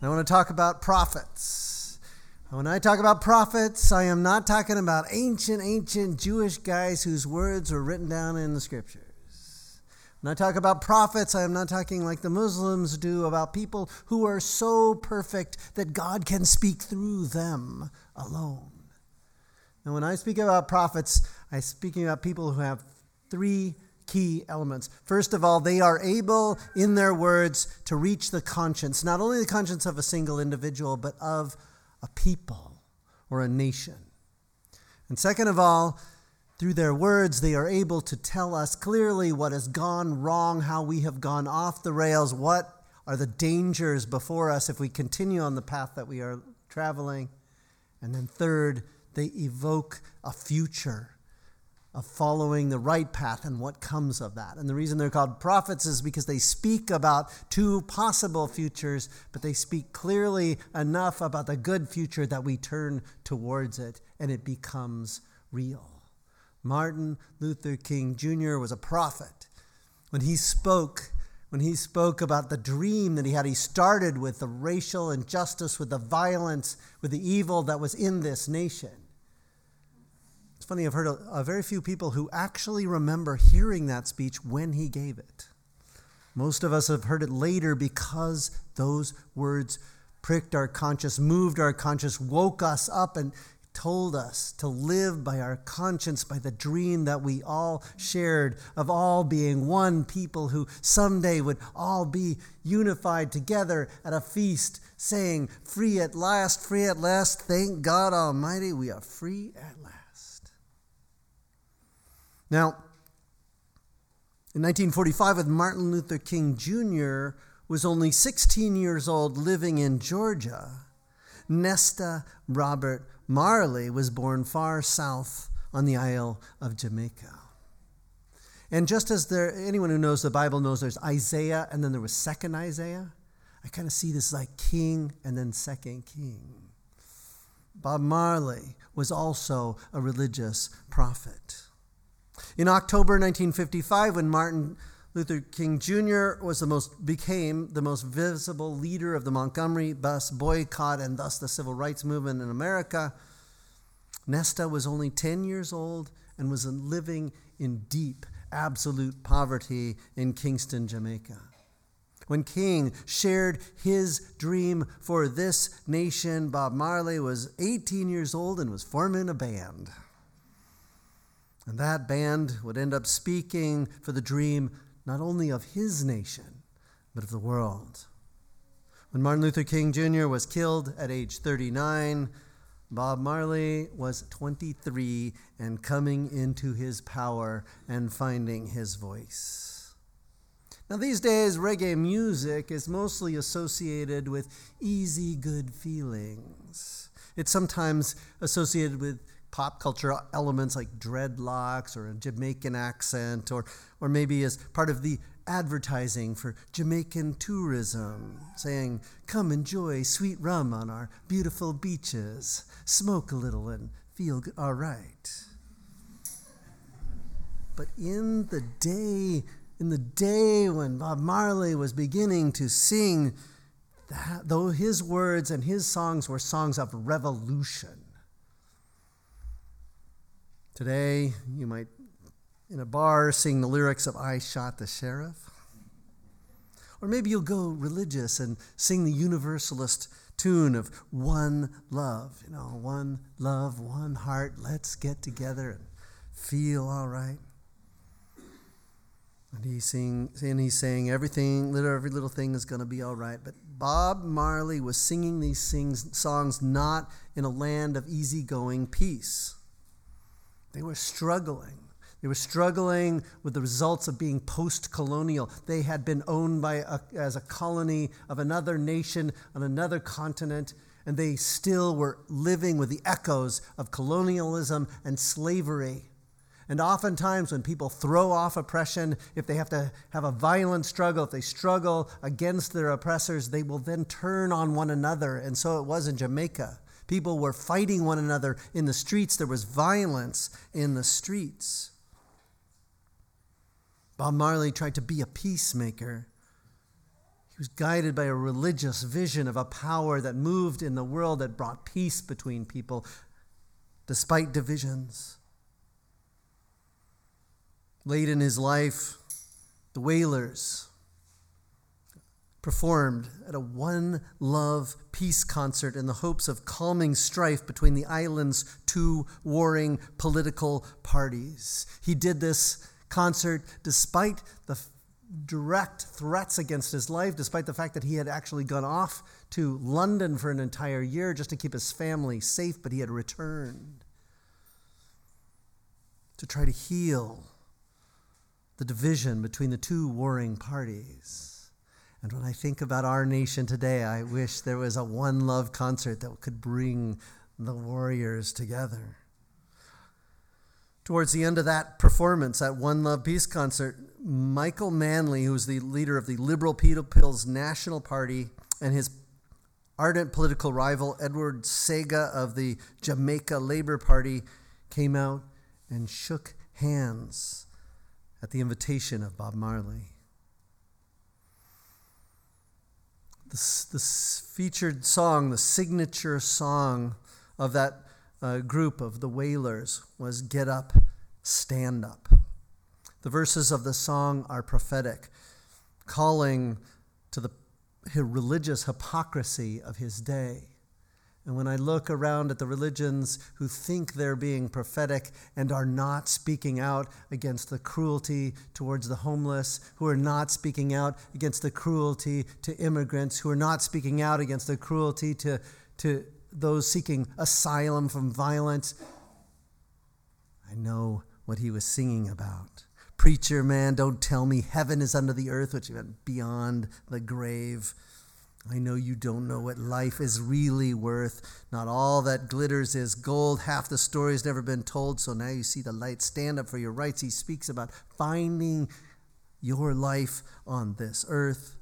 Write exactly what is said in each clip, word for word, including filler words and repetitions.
I want to talk about prophets. When I talk about prophets, I am not talking about ancient, ancient Jewish guys whose words were written down in the scriptures. When I talk about prophets, I am not talking like the Muslims do about people who are so perfect that God can speak through them alone. And when I speak about prophets, I'm speaking about people who have three key elements. First of all, they are able in their words to reach the conscience, not only the conscience of a single individual, but of a people or a nation. And second of all, through their words, they are able to tell us clearly what has gone wrong, how we have gone off the rails, what are the dangers before us if we continue on the path that we are traveling. And then third, they evoke a future of following the right path and what comes of that. And the reason they're called prophets is because they speak about two possible futures, but they speak clearly enough about the good future that we turn towards it and it becomes real. Martin Luther King Junior was a prophet. When he spoke, when he spoke about the dream that he had, he started with the racial injustice, with the violence, with the evil that was in this nation. It's funny, I've heard a, a very few people who actually remember hearing that speech when he gave it. Most of us have heard it later because those words pricked our conscience, moved our conscience, woke us up and told us to live by our conscience, by the dream that we all shared of all being one people who someday would all be unified together at a feast, saying, "Free at last, free at last, thank God Almighty, we are free at last." Now, in nineteen forty-five, when Martin Luther King Junior was only sixteen years old living in Georgia, Nesta Robert Marley was born far south on the Isle of Jamaica. And just as there, anyone who knows the Bible knows there's Isaiah and then there was second Isaiah, I kind of see this like king and then second king. Bob Marley was also a religious prophet. In October nineteen fifty-five, when Martin Luther King Junior was the most became the most visible leader of the Montgomery bus boycott and thus the civil rights movement in America, Nesta was only ten years old and was living in deep, absolute poverty in Kingston, Jamaica. When King shared his dream for this nation, Bob Marley was eighteen years old and was forming a band. And that band would end up speaking for the dream not only of his nation, but of the world. When Martin Luther King Junior was killed at age thirty-nine, Bob Marley was twenty-three and coming into his power and finding his voice. Now these days, reggae music is mostly associated with easy, good feelings. It's sometimes associated with pop culture elements like dreadlocks or a Jamaican accent, or or maybe as part of the advertising for Jamaican tourism, saying, "Come enjoy sweet rum on our beautiful beaches, smoke a little and feel all right." But in the day, in the day when Bob Marley was beginning to sing, that, though his words and his songs were songs of revolution. Today, you might, in a bar, sing the lyrics of "I Shot the Sheriff." Or maybe you'll go religious and sing the universalist tune of "One Love." You know, one love, one heart, let's get together and feel all right. And he's, sing, and he's saying everything, every little thing is going to be all right. But Bob Marley was singing these sings, songs not in a land of easygoing peace. They were struggling. They were struggling with the results of being post-colonial. They had been owned by a, as a colony of another nation on another continent, and they still were living with the echoes of colonialism and slavery. And oftentimes when people throw off oppression, if they have to have a violent struggle, if they struggle against their oppressors, they will then turn on one another. And so it was in Jamaica. People were fighting one another in the streets. There was violence in the streets. Bob Marley tried to be a peacemaker. He was guided by a religious vision of a power that moved in the world, that brought peace between people despite divisions. Late in his life, the Wailers performed at a One Love peace concert in the hopes of calming strife between the island's two warring political parties. He did this concert despite the direct threats against his life, despite the fact that he had actually gone off to London for an entire year just to keep his family safe, but he had returned to try to heal the division between the two warring parties. And when I think about our nation today, I wish there was a One Love concert that could bring the warriors together. Towards the end of that performance, that One Love Peace concert, Michael Manley, who was the leader of the Liberal People's National Party, and his ardent political rival, Edward Sega of the Jamaica Labour Party, came out and shook hands at the invitation of Bob Marley. This, this featured song, the signature song of that uh, group of the Wailers, was Get Up, Stand Up. The verses of the song are prophetic, calling to the religious hypocrisy of his day. And when I look around at the religions who think they're being prophetic and are not speaking out against the cruelty towards the homeless, who are not speaking out against the cruelty to immigrants, who are not speaking out against the cruelty to, to those seeking asylum from violence, I know what he was singing about. Preacher man, don't tell me heaven is under the earth, which meant beyond the grave. I know you don't know what life is really worth. Not all that glitters is gold. Half the story's never been told, so now you see the light. Stand up for your rights. He speaks about finding your life on this earth.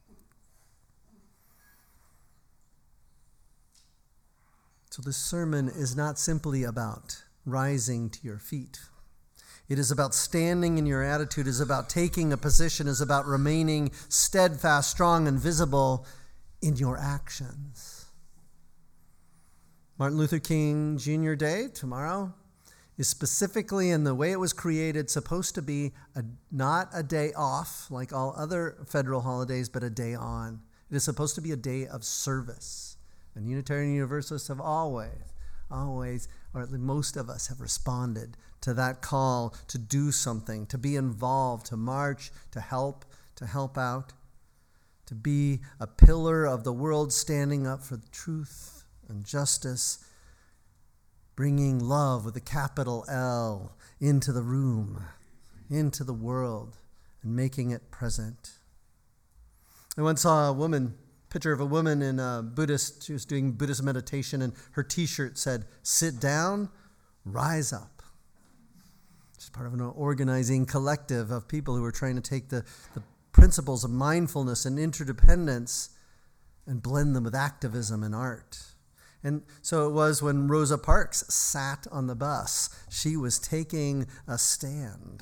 So this sermon is not simply about rising to your feet. It is about standing in your attitude, it is about taking a position, it is about remaining steadfast, strong, and visible in your actions. Martin Luther King Junior Day, tomorrow, is specifically, in the way it was created, supposed to be a, not a day off like all other federal holidays, but a day on. It is supposed to be a day of service. And Unitarian Universalists have always, always, or at least most of us have responded to that call to do something, to be involved, to march, to help, to help out, to be a pillar of the world standing up for truth and justice, bringing love with a capital L into the room, into the world, and making it present. I once saw a woman, picture of a woman in a Buddhist, she was doing Buddhist meditation, and her t-shirt said, "Sit down, rise up." She's part of an organizing collective of people who are trying to take the, the principles of mindfulness and interdependence and blend them with activism and art. And so it was when Rosa Parks sat on the bus. She was taking a stand.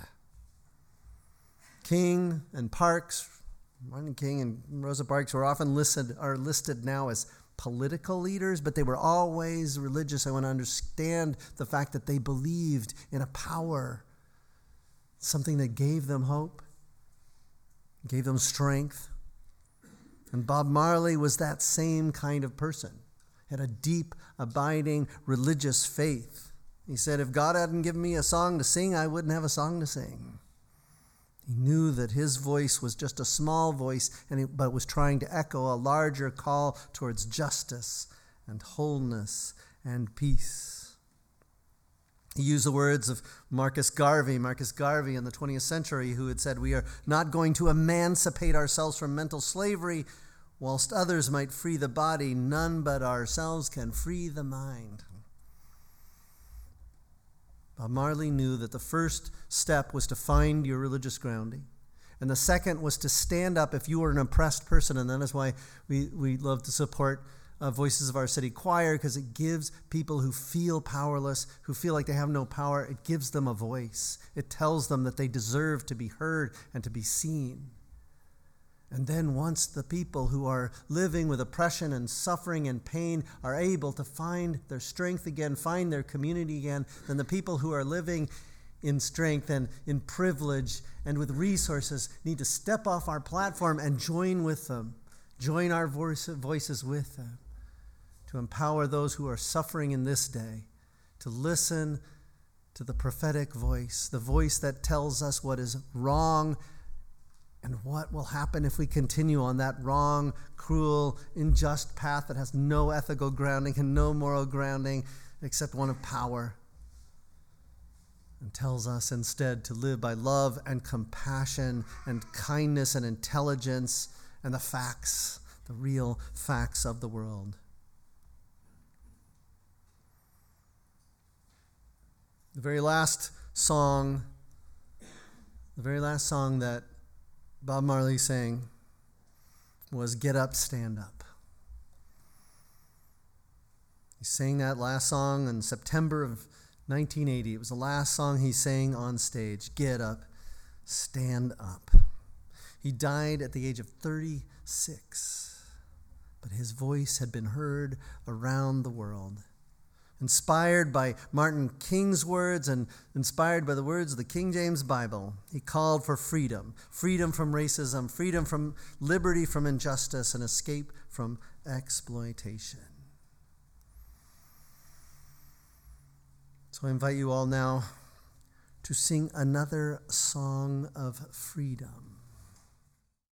King and Parks, Martin King and Rosa Parks were often listed, are listed now as political leaders, but they were always religious. I want to understand the fact that they believed in a power, something that gave them hope, gave them strength. And Bob Marley was that same kind of person. Had a deep, abiding religious faith. He said, if God hadn't given me a song to sing, I wouldn't have a song to sing. He knew that his voice was just a small voice, and it, but was trying to echo a larger call towards justice and wholeness and peace. He used the words of Marcus Garvey, Marcus Garvey in the twentieth century, who had said, "We are not going to emancipate ourselves from mental slavery. Whilst others might free the body, none but ourselves can free the mind." Bob Marley knew that the first step was to find your religious grounding. And the second was to stand up if you were an oppressed person. And that is why we, we love to support uh, Voices of Our City Choir, because it gives people who feel powerless, who feel like they have no power, it gives them a voice. It tells them that they deserve to be heard and to be seen. And then once the people who are living with oppression and suffering and pain are able to find their strength again, find their community again, then the people who are living in strength and in privilege and with resources need to step off our platform and join with them, join our voice, voices with them to empower those who are suffering in this day to listen to the prophetic voice, the voice that tells us what is wrong and what will happen if we continue on that wrong, cruel, unjust path that has no ethical grounding and no moral grounding except one of power, and tells us instead to live by love and compassion and kindness and intelligence and the facts, the real facts of the world. The very last song, the very last song that Bob Marley sang was Get Up, Stand Up. He sang that last song in September of nineteen eighty. It was the last song he sang on stage. Get up, stand up. He died at the age of thirty-six, but his voice had been heard around the world. Inspired by Martin King's words and inspired by the words of the King James Bible, he called for freedom, freedom from racism, freedom from liberty from injustice, and escape from exploitation. So I invite you all now to sing another song of freedom.